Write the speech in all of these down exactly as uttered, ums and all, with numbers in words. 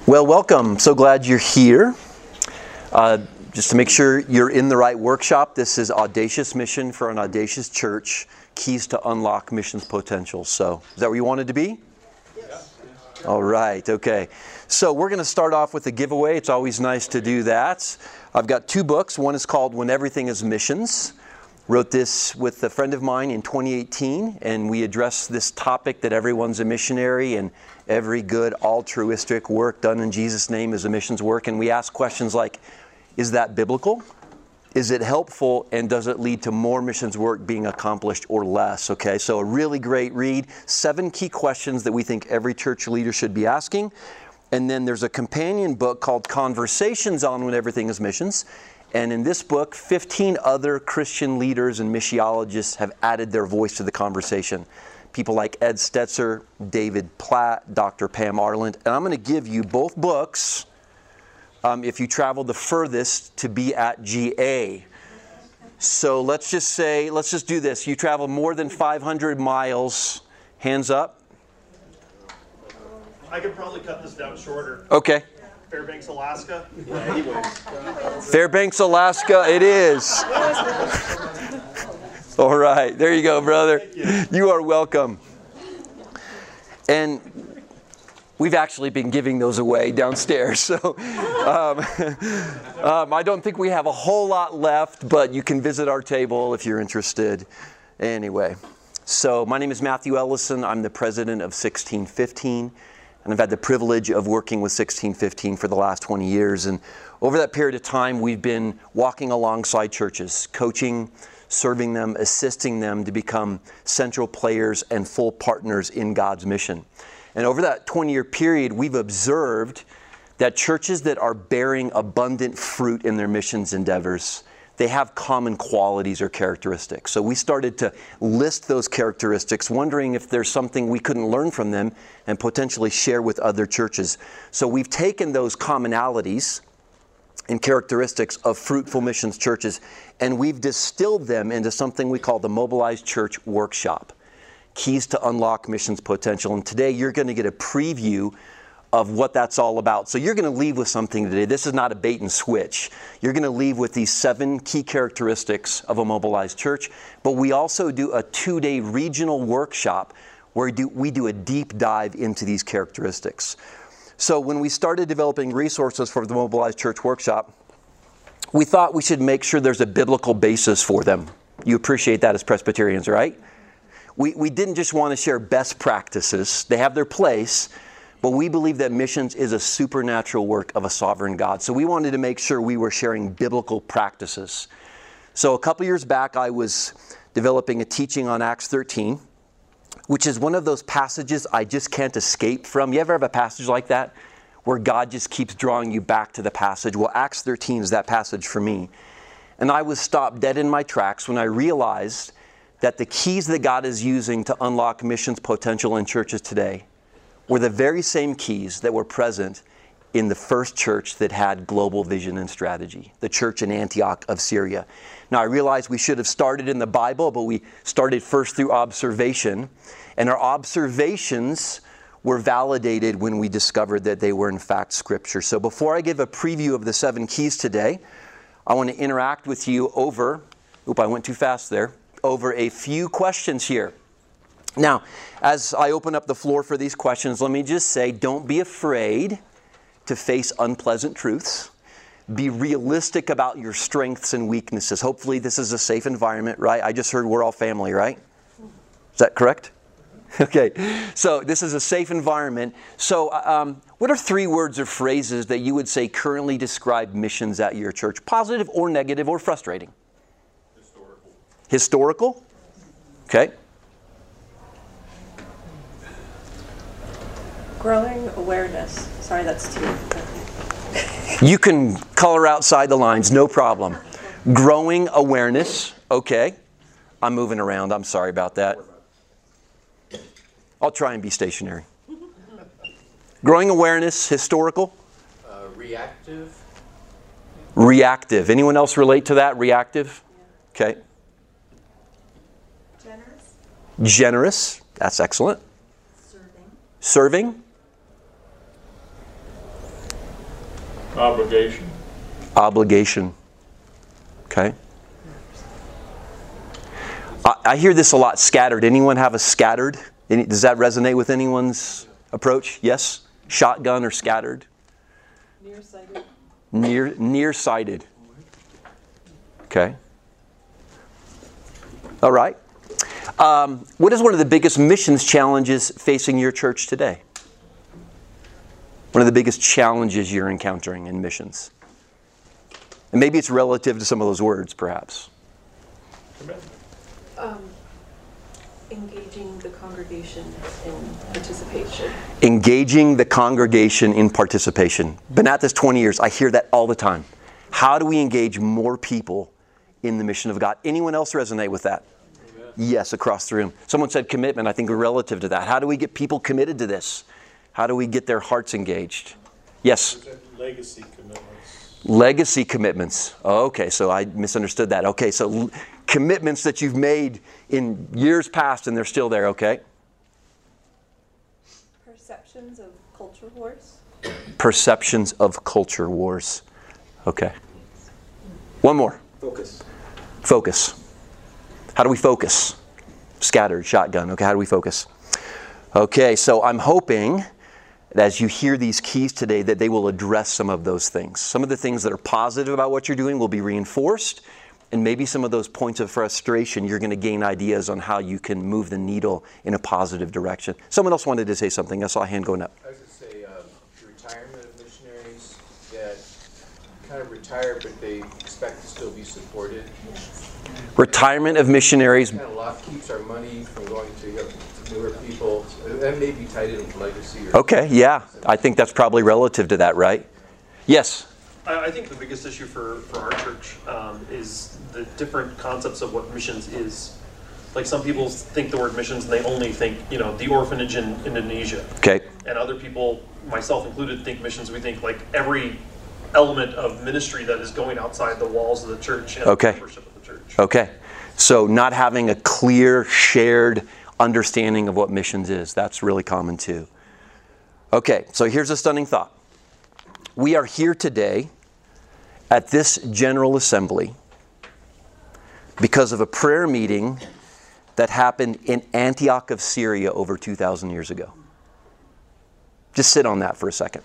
Well, welcome. So glad you're here. Uh, just to make sure you're in the right workshop, this is Audacious Mission for an Audacious Church, Keys to Unlock Missions Potential. So, is that where you wanted to be? Yes. All right, okay. So we're going to start off with a giveaway. It's always nice to do that. I've got two books. One is called When Everything is Missions. Wrote this with a friend of mine in twenty eighteen, and we address this topic that everyone's a missionary and every good altruistic work done in Jesus' name is a missions work. And we ask questions like, is that biblical? Is it helpful? And does it lead to more missions work being accomplished or less? Okay, so a really great read. Seven key questions that we think every church leader should be asking. And then there's a companion book called Conversations on When Everything is Missions. And in this book, fifteen other Christian leaders and missiologists have added their voice to the conversation. People like Ed Stetzer, David Platt, Doctor Pam Arland. And I'm going to give you both books um, if you travel the furthest to be at G A. So let's just say, let's just do this. You travel more than five hundred miles. Hands up. I could probably cut this down shorter. Okay. Fairbanks, Alaska. Fairbanks, Alaska, it is. All right, there you go, brother. You. you are welcome. And we've actually been giving those away downstairs. So um, um, I don't think we have a whole lot left, but you can visit our table if you're interested. Anyway, so my name is Matthew Ellison. I'm the president of sixteen fifteen. And I've had the privilege of working with sixteen fifteen for the last twenty years. And over that period of time, we've been walking alongside churches, coaching, serving them, assisting them to become central players and full partners in God's mission. And over that twenty-year period, we've observed that churches that are bearing abundant fruit in their missions endeavors, they have common qualities or characteristics. So we started to list those characteristics, wondering if there's something we couldn't learn from them and potentially share with other churches. So we've taken those commonalities and characteristics of fruitful missions churches, and we've distilled them into something we call the Mobilized Church Workshop, Keys to Unlock Missions Potential. And today you're going to get a preview of what that's all about. So you're going to leave with something today. This is not a bait and switch. You're going to leave with these seven key characteristics of a mobilized church. But we also do a two-day regional workshop where we do, we do a deep dive into these characteristics. So when we started developing resources for the Mobilized Church Workshop, we thought we should make sure there's a biblical basis for them. You appreciate that as Presbyterians, right? We, we didn't just want to share best practices. They have their place. But we believe that missions is a supernatural work of a sovereign God. So we wanted to make sure we were sharing biblical practices. So a couple years back, I was developing a teaching on Acts thirteen, which is one of those passages I just can't escape from. You ever have a passage like that where God just keeps drawing you back to the passage? Well, Acts thirteen is that passage for me. And I was stopped dead in my tracks when I realized that the keys that God is using to unlock missions potential in churches today were the very same keys that were present in the first church that had global vision and strategy, the church in Antioch of Syria. Now, I realize we should have started in the Bible, but we started first through observation. And our observations were validated when we discovered that they were in fact Scripture. So before I give a preview of the seven keys today, I want to interact with you over, oop, I went too fast there, over a few questions here. Now, as I open up the floor for these questions, let me just say, don't be afraid to face unpleasant truths. Be realistic about your strengths and weaknesses. Hopefully this is a safe environment, right? I just heard we're all family, right? Is that correct? Okay, so this is a safe environment. So um, what are three words or phrases that you would say currently describe missions at your church? Positive or negative or frustrating? Historical. Historical? Okay. Growing awareness. Sorry, that's two. You can color outside the lines, no problem. Growing awareness. Okay. I'm moving around. I'm sorry about that. I'll try and be stationary. Growing awareness. Historical. Uh, reactive. Reactive. Anyone else relate to that? Reactive? Okay. Generous. Generous. That's excellent. Serving. Serving. Obligation. Obligation. Okay. I, I hear this a lot, scattered. Anyone have a scattered? Any, does that resonate with anyone's approach? Yes? Shotgun or scattered? Nearsighted. Near, nearsighted. Okay. All right. Um, what is one of the biggest missions challenges facing your church today? One of the biggest challenges you're encountering in missions? And maybe it's relative to some of those words, perhaps. Um, engaging the congregation in participation. Engaging the congregation in participation. Been at this twenty years. I hear that all the time. How do we engage more people in the mission of God? Anyone else resonate with that? Amen. Yes, across the room. Someone said commitment. I think we're relative to that. How do we get people committed to this? How do we get their hearts engaged? Yes? Legacy commitments. Legacy commitments. Okay, so I misunderstood that. Okay, so l- commitments that you've made in years past and they're still there, okay? Perceptions of culture wars. Perceptions of culture wars. Okay. One more. Focus. Focus. How do we focus? Scattered, shotgun. Okay, how do we focus? Okay, so I'm hoping that as you hear these keys today that they will address some of those things. Some of the things that are positive about what you're doing will be reinforced, and maybe some of those points of frustration, you're going to gain ideas on how you can move the needle in a positive direction. Someone else wanted to say something. I saw a hand going up. I was going to say um, the retirement of missionaries that kind of retire, but they expect to still be supported. Retirement of missionaries. Kind of lot keeps our money from going to, you know, to newer people. That may be tied in with legacy. Or Okay, yeah. I think that's probably relative to that, right? Yes? I, I think the biggest issue for, for our church um, is the different concepts of what missions is. Like some people think the word missions and they only think, you know, the orphanage in Indonesia. Okay. And other people, myself included, think missions, we think like every element of ministry that is going outside the walls of the church and Okay. the membership of the church. Okay. So not having a clear, shared understanding of what missions is. That's really common too. Okay, so here's a stunning thought. We are here today at this General Assembly because of a prayer meeting that happened in Antioch of Syria over two thousand years ago. Just sit on that for a second.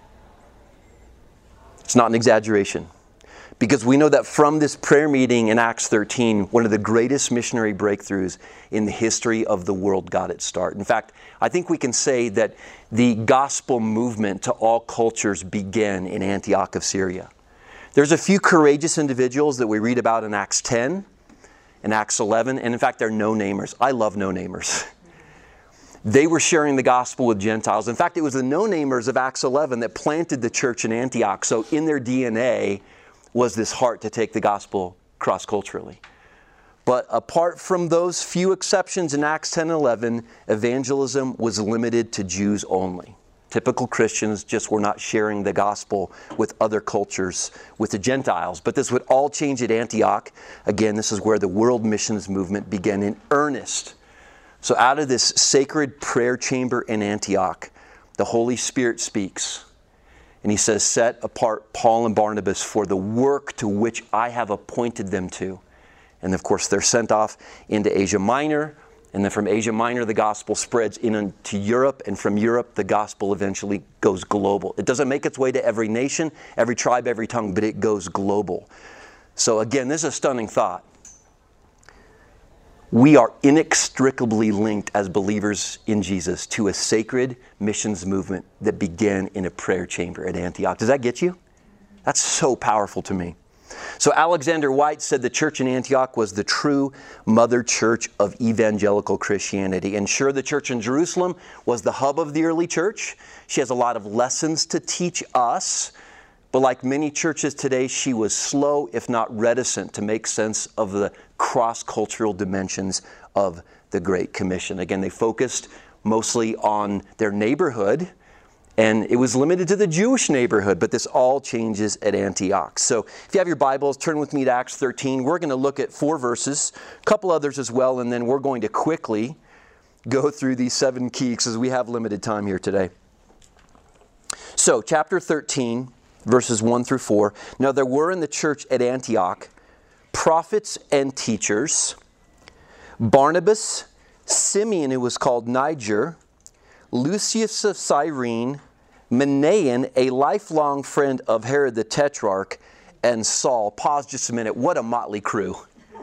It's not an exaggeration. Because we know that from this prayer meeting in Acts thirteen, one of the greatest missionary breakthroughs in the history of the world got its start. In fact, I think we can say that the gospel movement to all cultures began in Antioch of Syria. There's a few courageous individuals that we read about in Acts ten and Acts eleven, and in fact, they're no-namers. I love no-namers. They were sharing the gospel with Gentiles. In fact, it was the no-namers of Acts eleven that planted the church in Antioch. So in their D N A was this heart to take the gospel cross-culturally. But apart from those few exceptions in Acts ten and eleven, evangelism was limited to Jews only. Typical Christians just were not sharing the gospel with other cultures, with the Gentiles. But this would all change at Antioch. Again, this is where the world missions movement began in earnest. So out of this sacred prayer chamber in Antioch, the Holy Spirit speaks. And he says, set apart Paul and Barnabas for the work to which I have appointed them to. And of course, they're sent off into Asia Minor. And then from Asia Minor, the gospel spreads into Europe. And from Europe, the gospel eventually goes global. It doesn't make its way to every nation, every tribe, every tongue, but it goes global. So again, this is a stunning thought. We are inextricably linked as believers in Jesus to a sacred missions movement that began in a prayer chamber at Antioch. Does that get you? That's so powerful to me. So Alexander White said the church in Antioch was the true mother church of evangelical Christianity. And sure, the church in Jerusalem was the hub of the early church. She has a lot of lessons to teach us. But like many churches today, she was slow, if not reticent, to make sense of the cross-cultural dimensions of the Great Commission. Again, they focused mostly on their neighborhood, and it was limited to the Jewish neighborhood, but this all changes at Antioch. So if you have your Bibles, turn with me to Acts thirteen. We're going to look at four verses, a couple others as well, and then we're going to quickly go through these seven keys because we have limited time here today. So chapter thirteen. verses one through four. Now there were in the church at Antioch prophets and teachers, Barnabas, Simeon, who was called Niger, Lucius of Cyrene, Manaen, a lifelong friend of Herod the Tetrarch, and Saul. Pause just a minute. What a motley crew.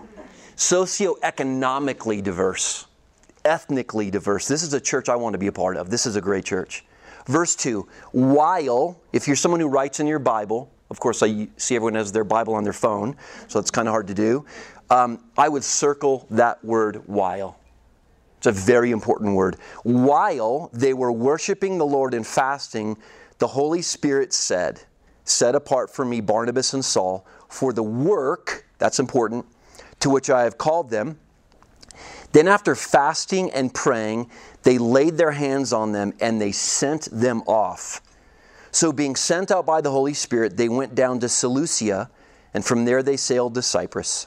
Socioeconomically diverse, ethnically diverse. This is a church I want to be a part of. This is a great church. Verse two, while, if you're someone who writes in your Bible, of course I see everyone has their Bible on their phone, so it's kind of hard to do. Um, I would circle that word while. It's a very important word. While they were worshiping the Lord and fasting, the Holy Spirit said, set apart for me Barnabas and Saul for the work, that's important, to which I have called them. Then after fasting and praying, they laid their hands on them and they sent them off. So being sent out by the Holy Spirit, they went down to Seleucia, and from there they sailed to Cyprus.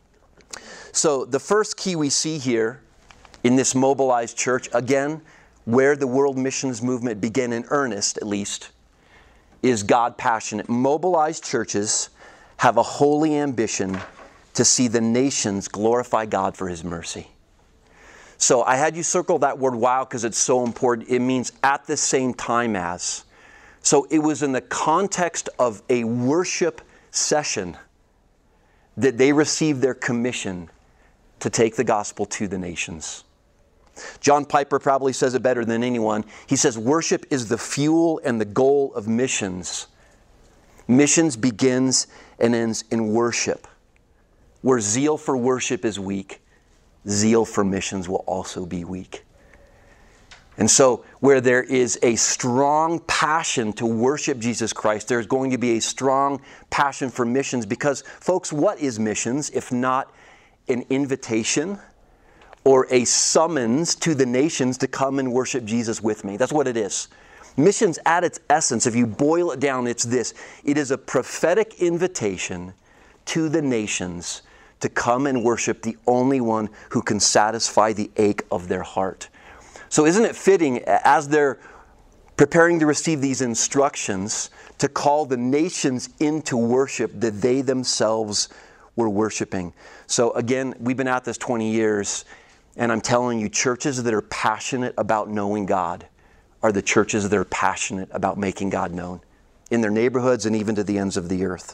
So the first key we see here in this mobilized church, again, where the world missions movement began in earnest, at least, is God passionate. Mobilized churches have a holy ambition to see the nations glorify God for His mercy. So I had you circle that word while because it's so important. It means at the same time as. So it was in the context of a worship session that they received their commission to take the gospel to the nations. John Piper probably says it better than anyone. He says, worship is the fuel and the goal of missions. Missions begins and ends in worship. Where zeal for worship is weak, zeal for missions will also be weak. And so, where there is a strong passion to worship Jesus Christ, there's going to be a strong passion for missions. Because, folks, what is missions if not an invitation or a summons to the nations to come and worship Jesus with me? That's what it is. Missions at its essence, if you boil it down, it's this. It is a prophetic invitation to the nations to come and worship the only one who can satisfy the ache of their heart. So isn't it fitting, as they're preparing to receive these instructions, to call the nations into worship that they themselves were worshiping? So again, we've been at this twenty years, and I'm telling you, churches that are passionate about knowing God are the churches that are passionate about making God known in their neighborhoods and even to the ends of the earth.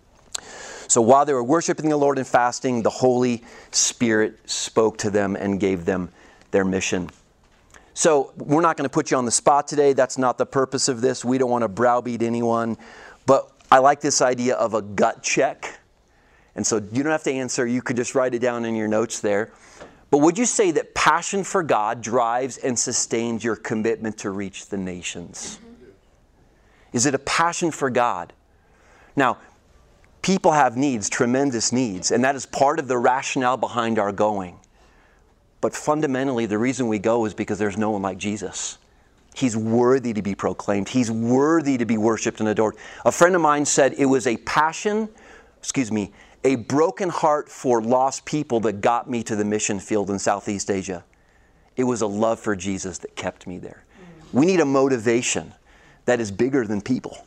So while they were worshiping the Lord and fasting, the Holy Spirit spoke to them and gave them their mission. So we're not going to put you on the spot today. That's not the purpose of this. We don't want to browbeat anyone. But I like this idea of a gut check. And so you don't have to answer. You could just write it down in your notes there. But would you say that passion for God drives and sustains your commitment to reach the nations? Is it a passion for God? Now, people have needs, tremendous needs, and that is part of the rationale behind our going. But fundamentally, the reason we go is because there's no one like Jesus. He's worthy to be proclaimed. He's worthy to be worshiped and adored. A friend of mine said it was a passion, excuse me, a broken heart for lost people that got me to the mission field in Southeast Asia. It was a love for Jesus that kept me there. We need a motivation that is bigger than people.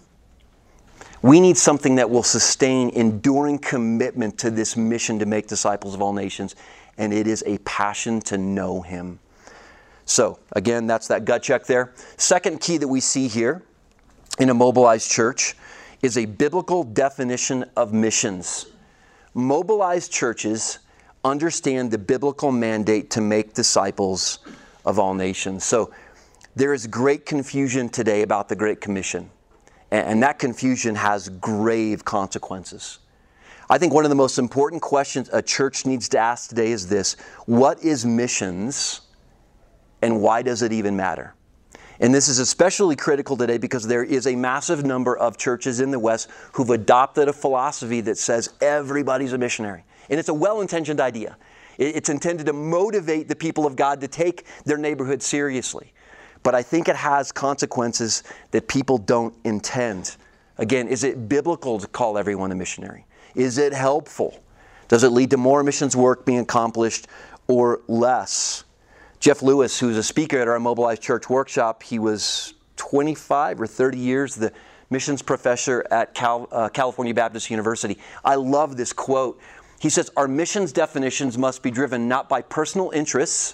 We need something that will sustain enduring commitment to this mission to make disciples of all nations. And it is a passion to know Him. So, again, that's that gut check there. Second key that we see here in a mobilized church is a biblical definition of missions. Mobilized churches understand the biblical mandate to make disciples of all nations. So, there is great confusion today about the Great Commission. And that confusion has grave consequences. I think one of the most important questions a church needs to ask today is this: what is missions and why does it even matter? And this is especially critical today because there is a massive number of churches in the West who've adopted a philosophy that says everybody's a missionary. And it's a well-intentioned idea. It's intended to motivate the people of God to take their neighborhood seriously. But I think it has consequences that people don't intend. Again, is it biblical to call everyone a missionary? Is it helpful? Does it lead to more missions work being accomplished or less? Jeff Lewis, who's a speaker at our Mobilized Church workshop, he was twenty-five or thirty years the missions professor at Cal, uh, California Baptist University. I love this quote. He says, our missions definitions must be driven not by personal interests,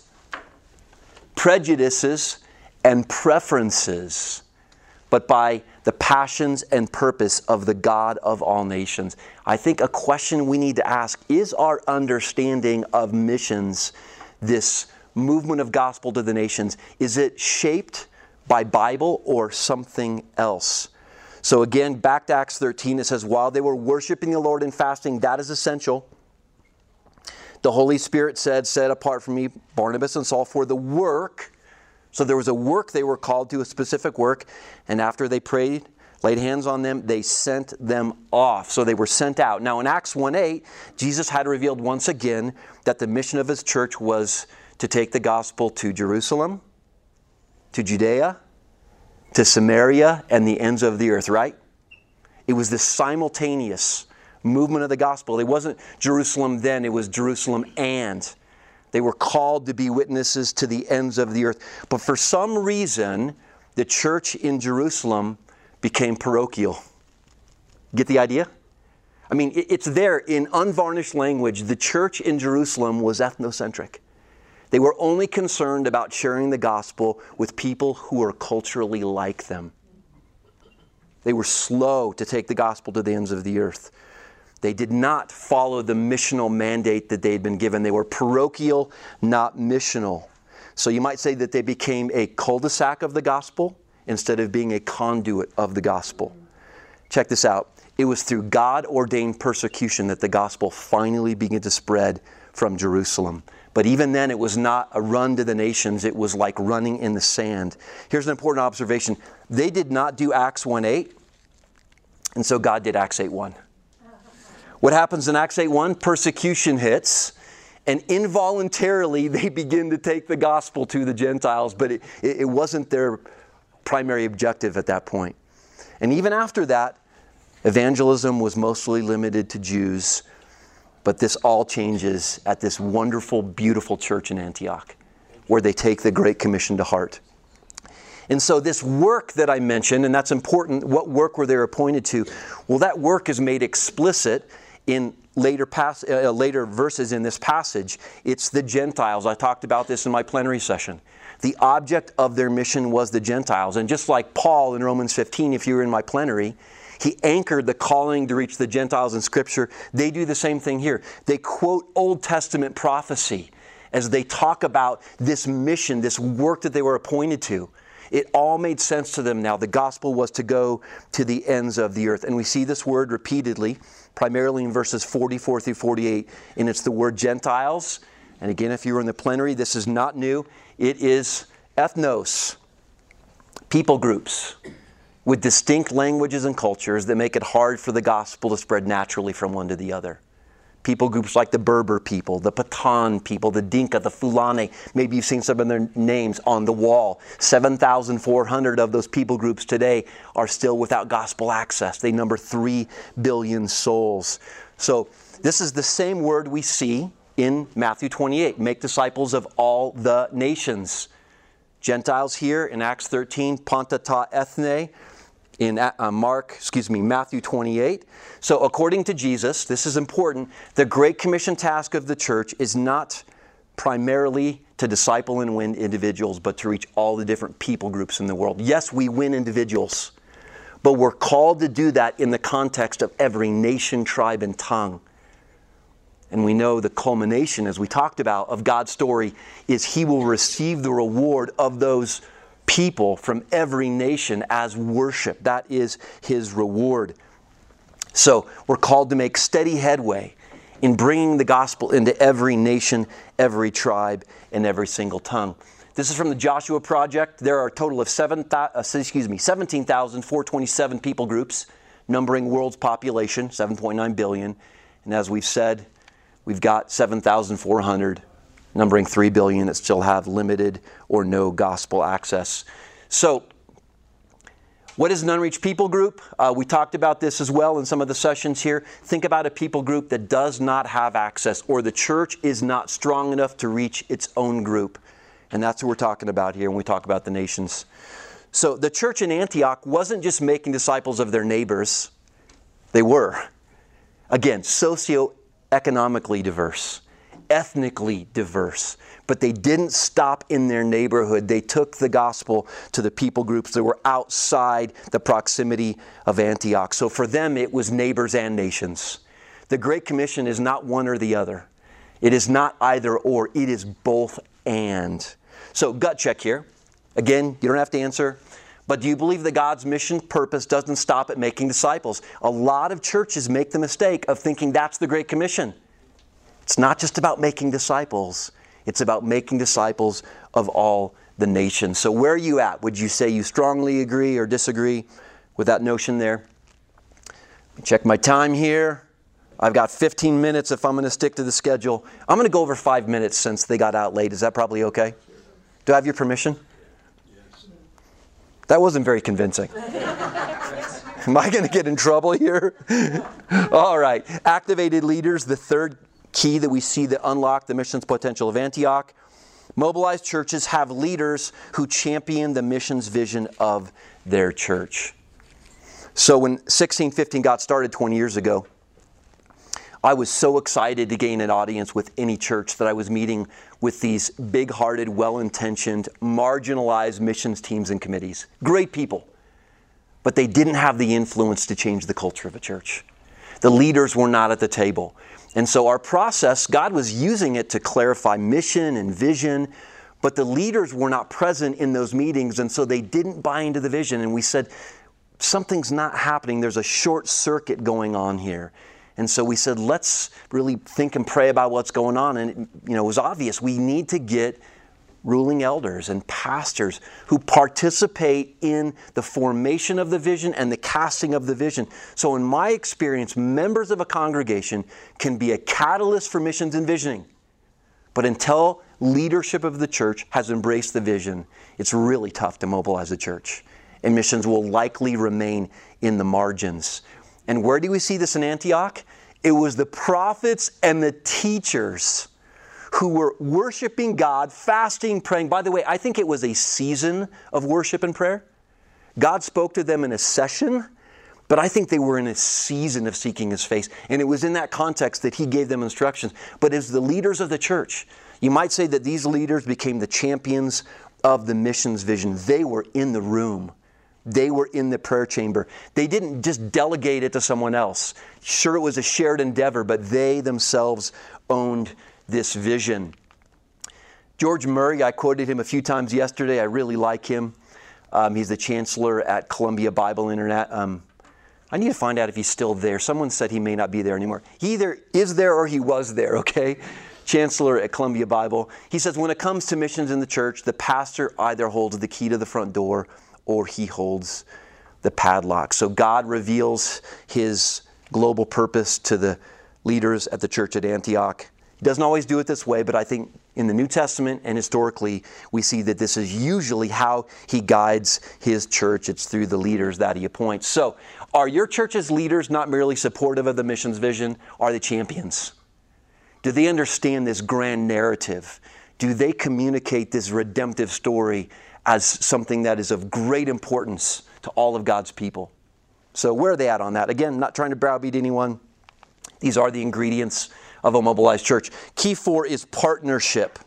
prejudices, and preferences, but by the passions and purpose of the God of all nations. I think a question we need to ask, is our understanding of missions, this movement of gospel to the nations, is it shaped by Bible or something else? So again, back to Acts thirteen, it says, while they were worshiping the Lord and fasting, that is essential. The Holy Spirit said, set apart from me Barnabas and Saul for the work. So there was a work they were called to, a specific work. And after they prayed, laid hands on them, they sent them off. So they were sent out. Now in Acts one eight, Jesus had revealed once again that the mission of his church was to take the gospel to Jerusalem, to Judea, to Samaria, and the ends of the earth, right? It was this simultaneous movement of the gospel. It wasn't Jerusalem then, it was Jerusalem and. They were called to be witnesses to the ends of the earth. But for some reason, the church in Jerusalem became parochial. Get the idea? I mean, it's there in unvarnished language. The church in Jerusalem was ethnocentric. They were only concerned about sharing the gospel with people who were culturally like them. They were slow to take the gospel to the ends of the earth. They did not follow the missional mandate that they had been given. They were parochial, not missional. So you might say that they became a cul-de-sac of the gospel instead of being a conduit of the gospel. Check this out. It was through God-ordained persecution that the gospel finally began to spread from Jerusalem. But even then, it was not a run to the nations. It was like running in the sand. Here's an important observation. They did not do Acts one eight, and so God did Acts eight one. What happens in Acts eight one? Persecution hits, and involuntarily they begin to take the gospel to the Gentiles, but it, it wasn't their primary objective at that point. And even after that, evangelism was mostly limited to Jews, but this all changes at this wonderful, beautiful church in Antioch, where they take the Great Commission to heart. And so this work that I mentioned, and that's important, what work were they appointed to? Well, that work is made explicit in later pas- uh, later verses in this passage. It's the Gentiles. I talked about this in my plenary session. The object of their mission was the Gentiles. And just like Paul in Romans fifteen, if you were in my plenary, he anchored the calling to reach the Gentiles in Scripture. They do the same thing here. They quote Old Testament prophecy as they talk about this mission, this work that they were appointed to. It all made sense to them now. The gospel was to go to the ends of the earth. And we see this word repeatedly, primarily in verses forty-four through forty-eight. And it's the word Gentiles. And again, if you were in the plenary, this is not new. It is ethnos, people groups with distinct languages and cultures that make it hard for the gospel to spread naturally from one to the other. People groups like the Berber people, the Pathan people, the Dinka, the Fulani. Maybe you've seen some of their names on the wall. seven thousand four hundred of those people groups today are still without gospel access. They number three billion souls. So this is the same word we see in Matthew twenty-eight. Make disciples of all the nations. Gentiles here in Acts thirteen, Panta ta ethne. In uh, Mark, excuse me, Matthew twenty-eight. So according to Jesus, this is important, the Great Commission task of the church is not primarily to disciple and win individuals, but to reach all the different people groups in the world. Yes, we win individuals, but we're called to do that in the context of every nation, tribe, and tongue. And we know the culmination, as we talked about, of God's story is He will receive the reward of those people from every nation as worship. That is His reward. So we're called to make steady headway in bringing the gospel into every nation, every tribe, and every single tongue. This is from the Joshua Project. There are a total of seven, uh, excuse me, seventeen thousand four hundred twenty-seven people groups, numbering world's population, seven point nine billion. And as we've said, we've got seven thousand four hundred, numbering three billion that still have limited or no gospel access. So, what is an unreached people group? Uh, we talked about this as well in some of the sessions here. Think about a people group that does not have access, or the church is not strong enough to reach its own group. And that's what we're talking about here when we talk about the nations. So the church in Antioch wasn't just making disciples of their neighbors. They were. Again, socioeconomically diverse, ethnically diverse. But they didn't stop in their neighborhood. They took the gospel to the people groups that were outside the proximity of Antioch. So for them, it was neighbors and nations. The Great Commission is not one or the other. It is not either or. It is both and. So gut check here. Again, you don't have to answer. But do you believe that God's mission purpose doesn't stop at making disciples? A lot of churches make the mistake of thinking that's the Great Commission. It's not just about making disciples. It's about making disciples of all the nations. So where are you at? Would you say you strongly agree or disagree with that notion there? Check my time here. I've got fifteen minutes if I'm going to stick to the schedule. I'm going to go over five minutes since they got out late. Is that probably okay? Do I have your permission? Yes. That wasn't very convincing. Am I going to get in trouble here? All right. Activated leaders, the third key that we see that unlock the missions potential of Antioch. Mobilized churches have leaders who champion the missions vision of their church. So when sixteen fifteen got started twenty years ago, I was so excited to gain an audience with any church that I was meeting with these big-hearted, well-intentioned, marginalized missions teams and committees. Great people. But they didn't have the influence to change the culture of a church. The leaders were not at the table. And so our process, God was using it to clarify mission and vision, but the leaders were not present in those meetings, and so they didn't buy into the vision. And we said, something's not happening. There's a short circuit going on here. And so we said, let's really think and pray about what's going on. And you know, it was obvious we need to get ruling elders and pastors who participate in the formation of the vision and the casting of the vision. So in my experience, members of a congregation can be a catalyst for missions and visioning. But until leadership of the church has embraced the vision, it's really tough to mobilize the church. And missions will likely remain in the margins. And where do we see this in Antioch? It was the prophets and the teachers who were worshiping God, fasting, praying. By the way, I think it was a season of worship and prayer. God spoke to them in a session, but I think they were in a season of seeking His face. And it was in that context that He gave them instructions. But as the leaders of the church, you might say that these leaders became the champions of the missions vision. They were in the room. They were in the prayer chamber. They didn't just delegate it to someone else. Sure, it was a shared endeavor, but they themselves owned this vision. George Murray, I quoted him a few times yesterday. I really like him. Um, he's the chancellor at Columbia Bible Internet. Um, I need to find out if he's still there. Someone said he may not be there anymore. He either is there or he was there, okay? Chancellor at Columbia Bible. He says, when it comes to missions in the church, the pastor either holds the key to the front door or he holds the padlock. So God reveals His global purpose to the leaders at the church at Antioch. He doesn't always do it this way, but I think in the New Testament and historically, we see that this is usually how He guides His church. It's through the leaders that He appoints. So, are your church's leaders not merely supportive of the missions vision? Are they champions? Do they understand this grand narrative? Do they communicate this redemptive story as something that is of great importance to all of God's people? So where are they at on that? Again, not trying to browbeat anyone. These are the ingredients of a mobilized church. Key four is partnership.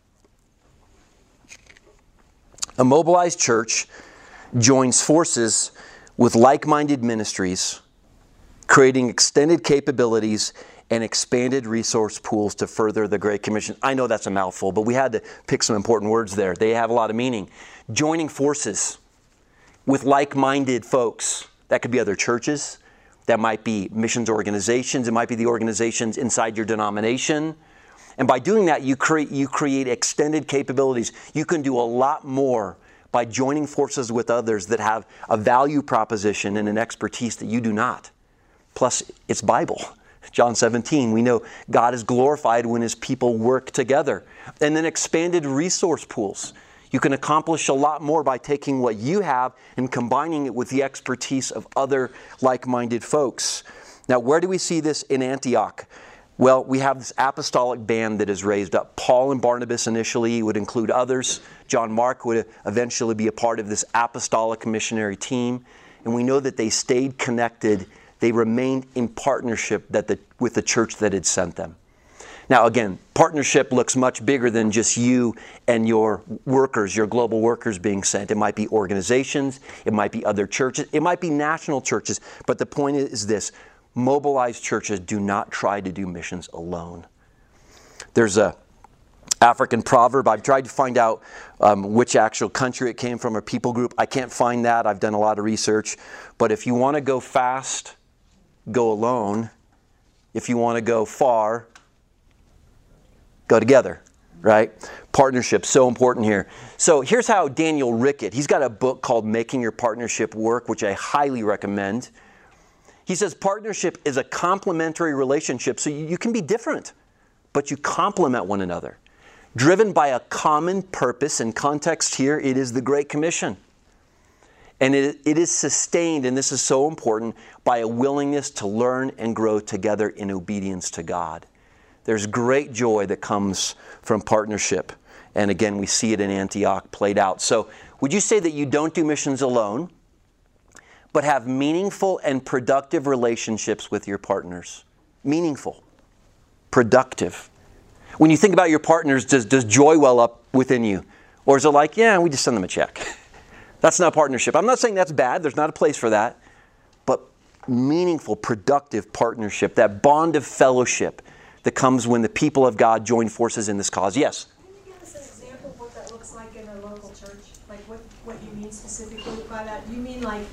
A mobilized church joins forces with like-minded ministries, creating extended capabilities and expanded resource pools to further the Great Commission. I know that's a mouthful, but we had to pick some important words there. They have a lot of meaning. Joining forces with like-minded folks. That could be other churches. That might be missions organizations. It might be the organizations inside your denomination. And by doing that, you create, you create extended capabilities. You can do a lot more by joining forces with others that have a value proposition and an expertise that you do not. Plus, it's Bible. John seventeen, we know God is glorified when His people work together. And then expanded resource pools. You can accomplish a lot more by taking what you have and combining it with the expertise of other like-minded folks. Now, where do we see this in Antioch? Well, we have this apostolic band that is raised up. Paul and Barnabas initially would include others. John Mark would eventually be a part of this apostolic missionary team. And we know that they stayed connected. They remained in partnership that the, with the church that had sent them. Now, again, partnership looks much bigger than just you and your workers, your global workers being sent. It might be organizations. It might be other churches. It might be national churches. But the point is this. Mobilized churches do not try to do missions alone. There's a African proverb. I've tried to find out um, which actual country it came from or people group. I can't find that. I've done a lot of research. But if you want to go fast, go alone. If you want to go far, go together, right? Partnership, so important here. So here's how Daniel Rickett, he's got a book called Making Your Partnership Work, which I highly recommend. He says partnership is a complementary relationship, so you can be different, but you complement one another. Driven by a common purpose, and context here, it is the Great Commission. And it, it is sustained, and this is so important, by a willingness to learn and grow together in obedience to God. There's great joy that comes from partnership. And again, we see it in Antioch played out. So would you say that you don't do missions alone, but have meaningful and productive relationships with your partners? Meaningful, productive. When you think about your partners, does, does joy well up within you? Or is it like, yeah, we just send them a check? That's not partnership. I'm not saying that's bad. There's not a place for that. But meaningful, productive partnership, that bond of fellowship that comes when the people of God join forces in this cause. Yes? Can you give us an example of what that looks like in a local church? Like what, what you mean specifically by that? Do you mean like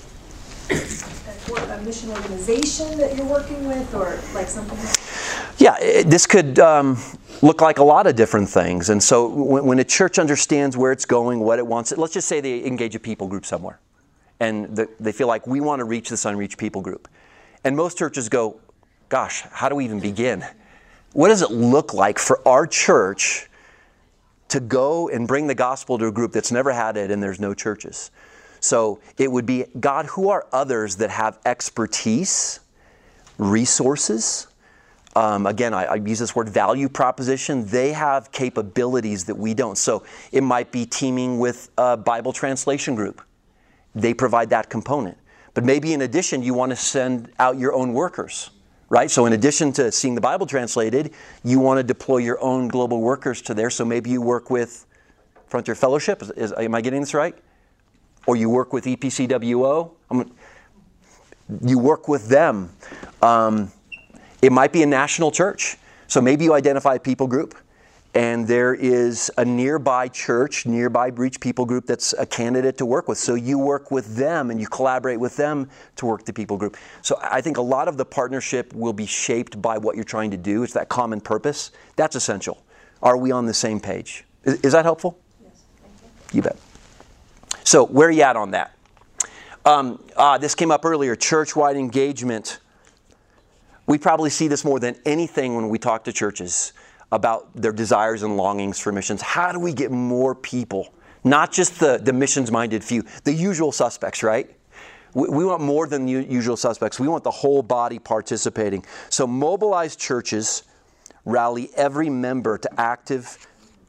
a, a mission organization that you're working with, or like something like that? Yeah, it, this could um, look like a lot of different things. And so when, when a church understands where it's going, what it wants, let's just say they engage a people group somewhere. And the, they feel like we want to reach this unreached people group. And most churches go, gosh, how do we even begin? What does it look like for our church to go and bring the gospel to a group that's never had it and there's no churches? So it would be, God, who are others that have expertise, resources? Um, again, I, I use this word value proposition. They have capabilities that we don't. So it might be teaming with a Bible translation group. They provide that component. But maybe in addition, you want to send out your own workers. Right? So in addition to seeing the Bible translated, you want to deploy your own global workers to there. So maybe you work with Frontier Fellowship. Is, is, am I getting this right? Or you work with E P C W O. I'm, you work with them. Um, it might be a national church. So maybe you identify a people group, and there is a nearby church, nearby Reach people group that's a candidate to work with. So you work with them and you collaborate with them to work the people group. So I think a lot of the partnership will be shaped by what you're trying to do. It's that common purpose. That's essential. Are we on the same page? Is, is that helpful? Yes, thank you. You bet. So where are you at on that? Um, uh, this came up earlier, church-wide engagement. We probably see this more than anything when we talk to churches about their desires and longings for missions. How do we get more people? Not just the, the missions-minded few, the usual suspects, right? We, we want more than the usual suspects. We want the whole body participating. So mobilized churches rally every member to active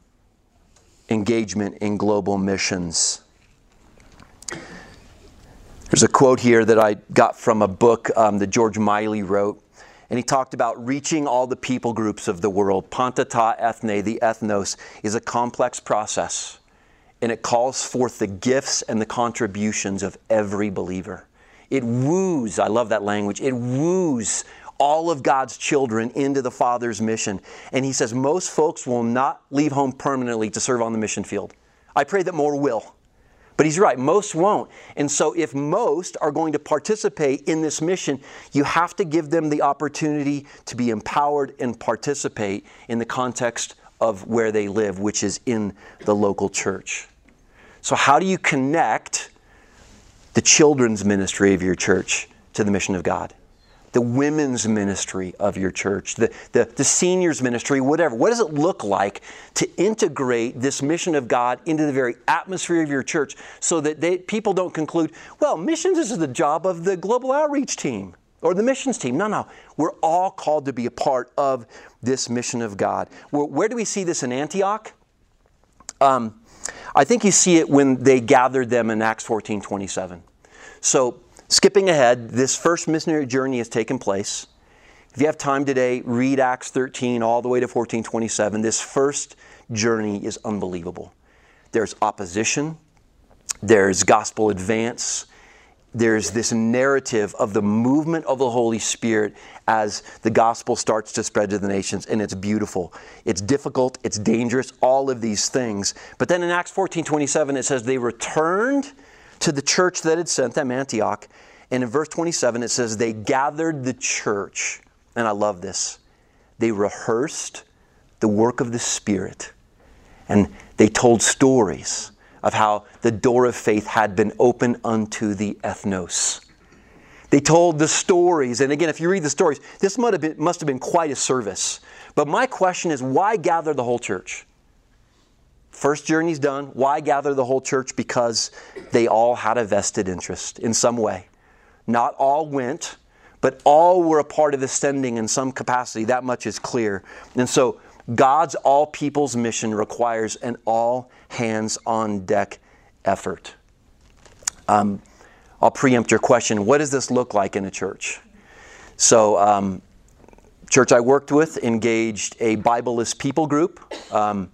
engagement in global missions. There's a quote here that I got from a book um, that George Miley wrote. And he talked about reaching all the people groups of the world. Panta ta ethne, the ethnos, is a complex process. And it calls forth the gifts and the contributions of every believer. It woos, I love that language, it woos all of God's children into the Father's mission. And he says most folks will not leave home permanently to serve on the mission field. I pray that more will. But he's right, most won't. And so if most are going to participate in this mission, you have to give them the opportunity to be empowered and participate in the context of where they live, which is in the local church. So how do you connect the children's ministry of your church to the mission of God? The women's ministry of your church, the, the, the seniors ministry, whatever. What does it look like to integrate this mission of God into the very atmosphere of your church so that they, people don't conclude, well, missions is the job of the global outreach team. or the missions team. No, no. We're all called to be a part of this mission of God. Where, where do we see this in Antioch? Um, I think you see it when they gathered them in Acts fourteen twenty-seven. So, skipping ahead, this first missionary journey has taken place. If you have time today, read Acts thirteen all the way to fourteen twenty-seven. This first journey is unbelievable. There's opposition. There's gospel advance. There's this narrative of the movement of the Holy Spirit as the gospel starts to spread to the nations, and it's beautiful. It's difficult, it's dangerous, all of these things. But then in Acts fourteen twenty-seven, it says they returned to the church that had sent them, Antioch, and in verse twenty-seven, it says they gathered the church, and I love this. They rehearsed the work of the Spirit, and they told stories of how the door of faith had been opened unto the ethnos. They told the stories, and again, if you read the stories, this must have been, must have been quite a service. But my question is, why gather the whole church? First journey's done. Why gather the whole church? Because they all had a vested interest in some way. Not all went, but all were a part of the sending in some capacity. That much is clear. And so God's all people's mission requires an all hands on deck effort. Um, I'll preempt your question. What does this look like in a church? So, um, church I worked with engaged a Bibleless people group, um,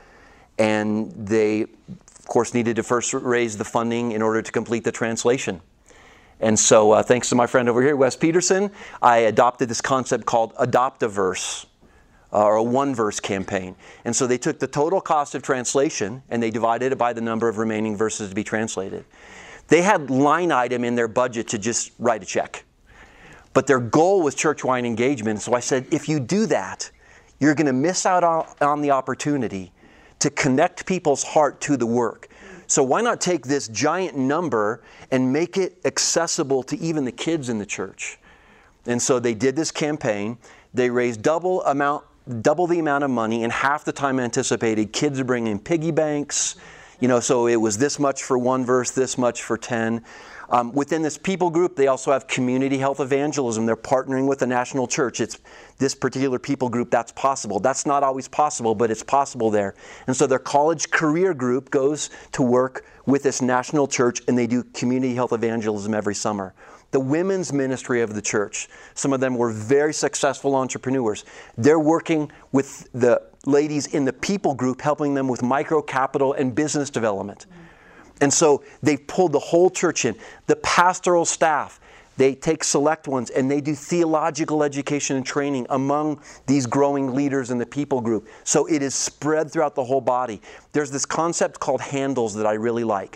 and they, of course, needed to first raise the funding in order to complete the translation. And so, uh, thanks to my friend over here, Wes Peterson, I adopted this concept called Adopt-A-Verse. Uh, or a one-verse campaign. And so they took the total cost of translation and they divided it by the number of remaining verses to be translated. They had line item in their budget to just write a check. But their goal was church-wide engagement. So I said, if you do that, you're going to miss out on, on the opportunity to connect people's heart to the work. So why not take this giant number and make it accessible to even the kids in the church? And so they did this campaign. They raised double amount double the amount of money in half the time anticipated. Kids are bringing piggy banks. You know, so it was this much for one verse, this much for ten. Um, within this people group, they also have community health evangelism. They're partnering with the national church. It's this particular people group that's possible. That's not always possible, but it's possible there. And so their college career group goes to work with this national church, and they do community health evangelism every summer. The women's ministry of the church, some of them were very successful entrepreneurs. They're working with the ladies in the people group, helping them with micro capital and business development. And so they pulled the whole church in. The pastoral staff, they take select ones and they do theological education and training among these growing leaders in the people group. So it is spread throughout the whole body. There's this concept called handles that I really like.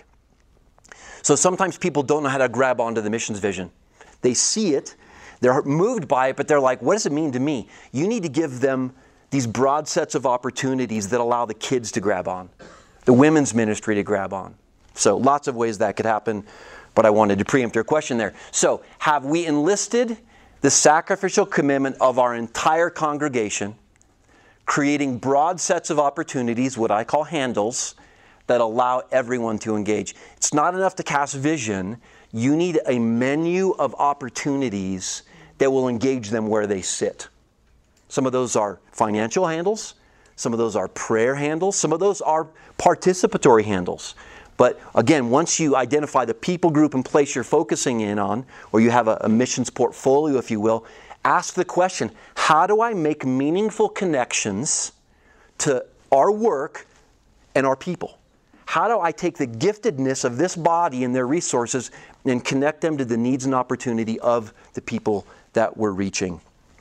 So sometimes people don't know how to grab onto the missions vision. They see it, they're moved by it, but they're like, what does it mean to me? You need to give them these broad sets of opportunities that allow the kids to grab on, the women's ministry to grab on. So lots of ways that could happen, but I wanted to preempt your question there. So have we enlisted the sacrificial commitment of our entire congregation, creating broad sets of opportunities, what I call handles, that allow everyone to engage? It's not enough to cast vision. You need a menu of opportunities that will engage them where they sit. Some of those are financial handles. Some of those are prayer handles. Some of those are participatory handles. But again, once you identify the people group and place you're focusing in on, or you have a, a missions portfolio, if you will, ask the question, how do I make meaningful connections to our work and our people? How do I take the giftedness of this body and their resources and connect them to the needs and opportunity of the people that we're reaching?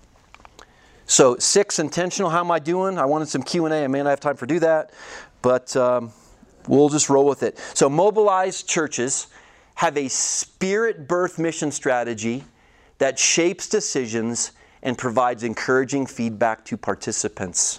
So six, intentional. How am I doing? I wanted some Q and A. I may not have time for do that, but um, we'll just roll with it. So mobilized churches have a spirit-birth mission strategy that shapes decisions and provides encouraging feedback to participants.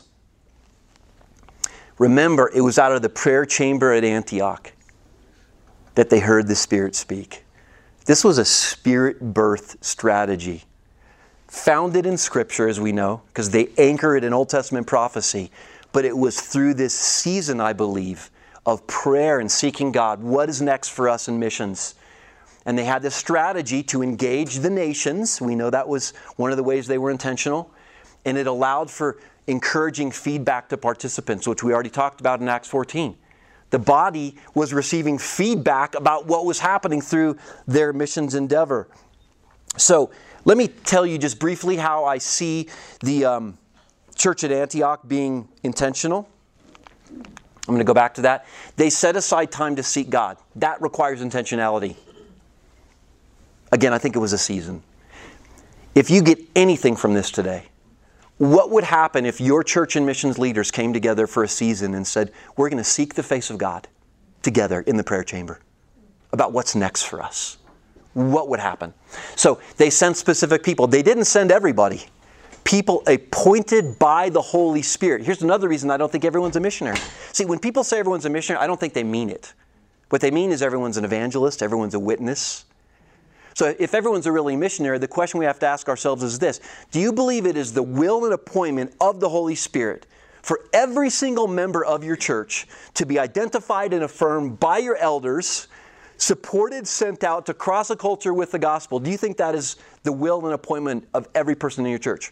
Remember, it was out of the prayer chamber at Antioch that they heard the Spirit speak. This was a spirit-birth strategy, founded in Scripture, as we know, because they anchor it in Old Testament prophecy. But it was through this season, I believe, of prayer and seeking God. What is next for us in missions? And they had this strategy to engage the nations. We know that was one of the ways they were intentional. And it allowed for encouraging feedback to participants, which we already talked about in Acts fourteen. The body was receiving feedback about what was happening through their missions endeavor. So let me tell you just briefly how I see the um, church at Antioch being intentional. I'm going to go back to that. They set aside time to seek God. That requires intentionality. Again, I think it was a season. If you get anything from this today, what would happen if your church and missions leaders came together for a season and said, we're going to seek the face of God together in the prayer chamber about what's next for us? What would happen? So they sent specific people. They didn't send everybody. People appointed by the Holy Spirit. Here's another reason I don't think everyone's a missionary. See, when people say everyone's a missionary, I don't think they mean it. What they mean is everyone's an evangelist, everyone's a witness. So if everyone's a really missionary, the question we have to ask ourselves is this: do you believe it is the will and appointment of the Holy Spirit for every single member of your church to be identified and affirmed by your elders, supported, sent out to cross a culture with the gospel? Do you think that is the will and appointment of every person in your church?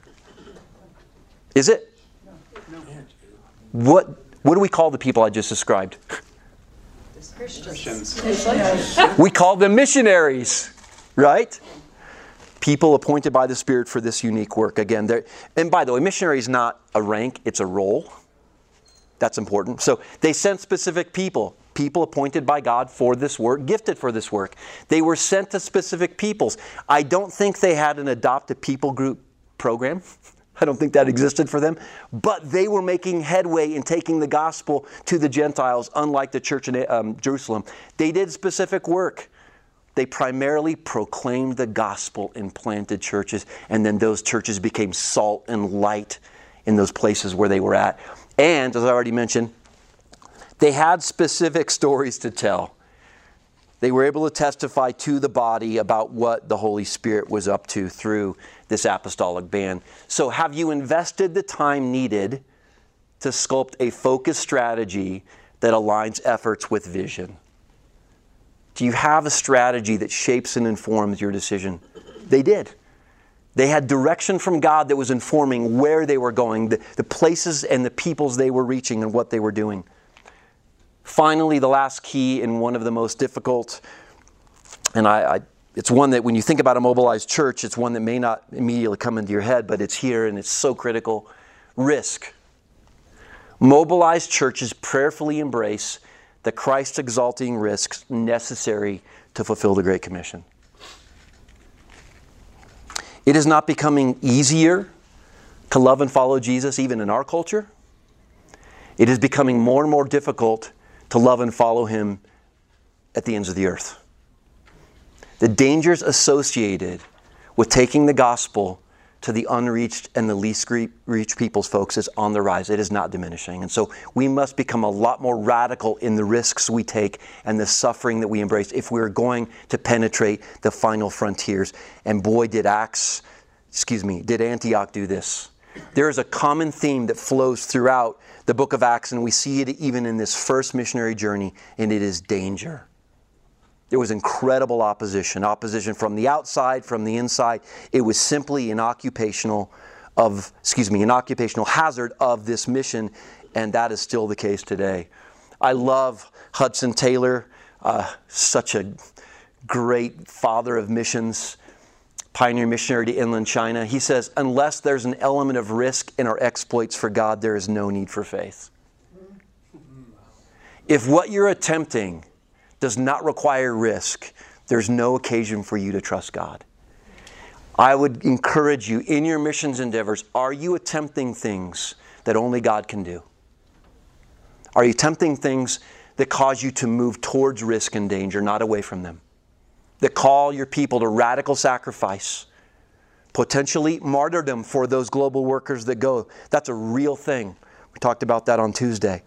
Is it? What, what do we call the people I just described? Christians. We call them missionaries, right? People appointed by the Spirit for this unique work. Again, and by the way, missionary is not a rank, it's a role. That's important. So they sent specific people, people appointed by God for this work, gifted for this work. They were sent to specific peoples. I don't think they had an adopt a people group program. I don't think that existed for them. But they were making headway in taking the gospel to the Gentiles, unlike the church in um, Jerusalem. They did specific work. They primarily proclaimed the gospel in planted churches, and then those churches became salt and light in those places where they were at. And, as I already mentioned, they had specific stories to tell. They were able to testify to the body about what the Holy Spirit was up to through this apostolic band. So have you invested the time needed to sculpt a focused strategy that aligns efforts with vision? Do you have a strategy that shapes and informs your decision? They did. They had direction from God that was informing where they were going, the, the places and the peoples they were reaching and what they were doing. Finally, the last key, and one of the most difficult, and I, I, it's one that when you think about a mobilized church, it's one that may not immediately come into your head, but it's here and it's so critical. Risk. Mobilized churches prayerfully embrace the Christ-exalting risks necessary to fulfill the Great Commission. It is not becoming easier to love and follow Jesus even in our culture. It is becoming more and more difficult to love and follow Him at the ends of the earth. The dangers associated with taking the gospel to the unreached and the least reached peoples, folks, is on the rise. It is not diminishing. And so we must become a lot more radical in the risks we take and the suffering that we embrace if we're going to penetrate the final frontiers. And boy, did Acts, excuse me, did Antioch do this. There is a common theme that flows throughout the book of Acts, and we see it even in this first missionary journey, and it is danger. There was incredible opposition, opposition from the outside, from the inside. It was simply an occupational of, excuse me, an occupational hazard of this mission, and that is still the case today. I love Hudson Taylor, uh, such a great father of missions, pioneer missionary to inland China. He says, unless there's an element of risk in our exploits for God, there is no need for faith. If what you're attempting does not require risk, there's no occasion for you to trust God. I would encourage you in your missions endeavors, are you attempting things that only God can do? Are you attempting things that cause you to move towards risk and danger, not away from them? That call your people to radical sacrifice, potentially martyrdom for those global workers that go. That's a real thing. We talked about that on Tuesday.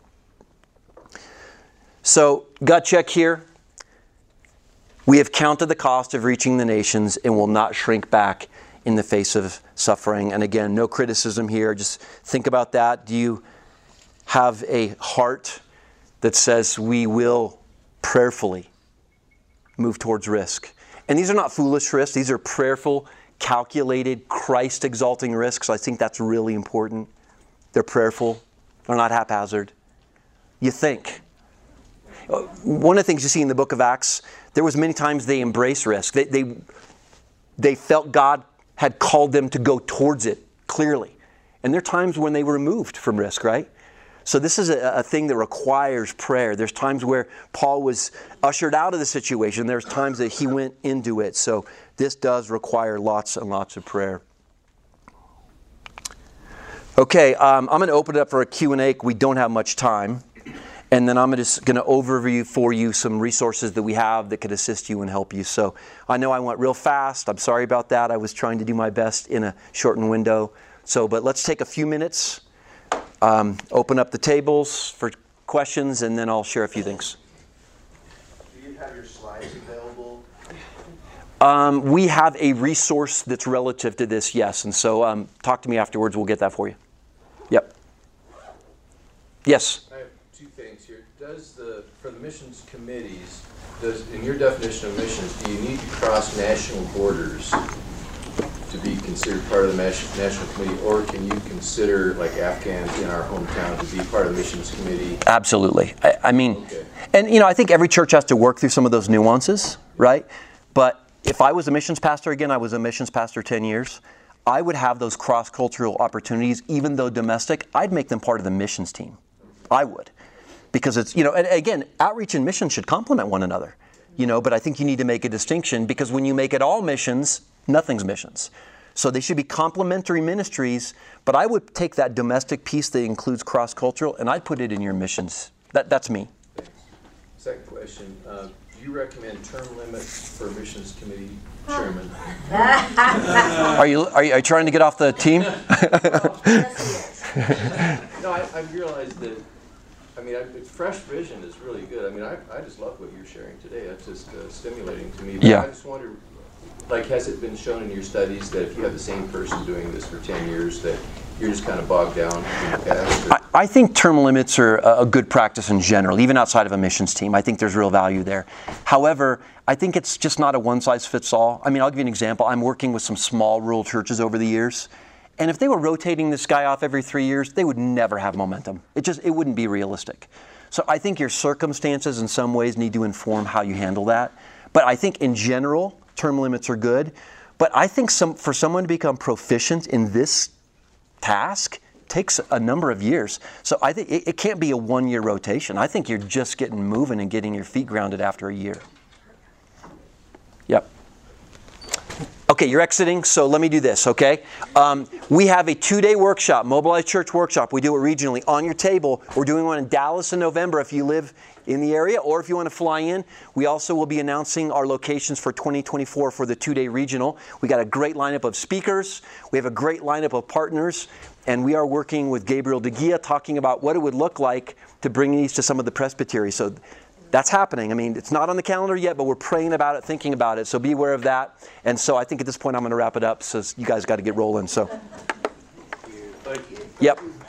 So, gut check here. We have counted the cost of reaching the nations and will not shrink back in the face of suffering. And again, no criticism here. Just think about that. Do you have a heart that says we will prayerfully move towards risk. And these are not foolish risks. These are prayerful, calculated, Christ-exalting risks. I think that's really important. They're prayerful. They're not haphazard. You think. One of the things you see in the book of Acts, there was many times they embraced risk. They, they, they felt God had called them to go towards it clearly. And there are times when they were removed from risk, right? So this is a, a thing that requires prayer. There's times where Paul was ushered out of the situation. There's times that he went into it. So this does require lots and lots of prayer. Okay, um, I'm going to open it up for a Q and A. We don't have much time. And then I'm just going to overview for you some resources that we have that could assist you and help you. So I know I went real fast. I'm sorry about that. I was trying to do my best in a shortened window. So, but let's take a few minutes, um, open up the tables for questions, and then I'll share a few things. Do you have your slides available? Um, we have a resource that's relative to this, yes. And so um, talk to me afterwards. We'll get that for you. Yep. Yes. I have two things here. Does the, for the missions committees, does, in your definition of missions, do you need to cross national borders to be considered part of the national committee, or can you consider like Afghans in our hometown to be part of the missions committee? Absolutely. I, I mean, Okay. and you know, I think every church has to work through some of those nuances, right? But if I was a missions pastor, again, I was a missions pastor ten years, I would have those cross-cultural opportunities, even though domestic, I'd make them part of the missions team. I would. Because it's, you know, and again, outreach and mission should complement one another, you know, but I think you need to make a distinction, because when you make it all missions, nothing's missions. So they should be complementary ministries, but I would take that domestic piece that includes cross-cultural and I'd put it in your missions. That, that's me. Thanks. Second question, uh, do you recommend term limits for missions committee chairman? Are you, are you, are you trying to get off the team? No, I, I realize that, I mean, I, fresh vision is really good. I mean, I, I just love what you're sharing today. That's just uh, stimulating to me. But Yeah. I just wonder, like, has it been shown in your studies that if you have the same person doing this for ten years, that you're just kind of bogged down in the past? Or? I, I think term limits are a, a good practice in general, even outside of a missions team. I think there's real value there. However, I think it's just not a one-size-fits-all. I mean, I'll give you an example. I'm working with some small rural churches over the years. And if they were rotating this guy off every three years, they would never have momentum. It just, it wouldn't be realistic. So I think your circumstances in some ways need to inform how you handle that. But I think in general, term limits are good. But I think some, for someone to become proficient in this task takes a number of years. So I think it, it can't be a one-year rotation. I think you're just getting moving and getting your feet grounded after a year. Yep. Okay, you're exiting, so let me do this, okay? Um, we have a two-day workshop, Mobilize Church Workshop. We do it regionally. On your table, we're doing one in Dallas in November if you live in the area, or if you want to fly in. We also will be announcing our locations for twenty twenty-four for the two-day regional. We got a great lineup of speakers. We have a great lineup of partners, and we are working with Gabriel De Gia talking about what it would look like to bring these to some of the presbyteries. So that's happening. I mean, it's not on the calendar yet, but we're praying about it, thinking about it. So be aware of that. And so I think at this point I'm going to wrap it up, so you guys got to get rolling. So, Thank you. yep.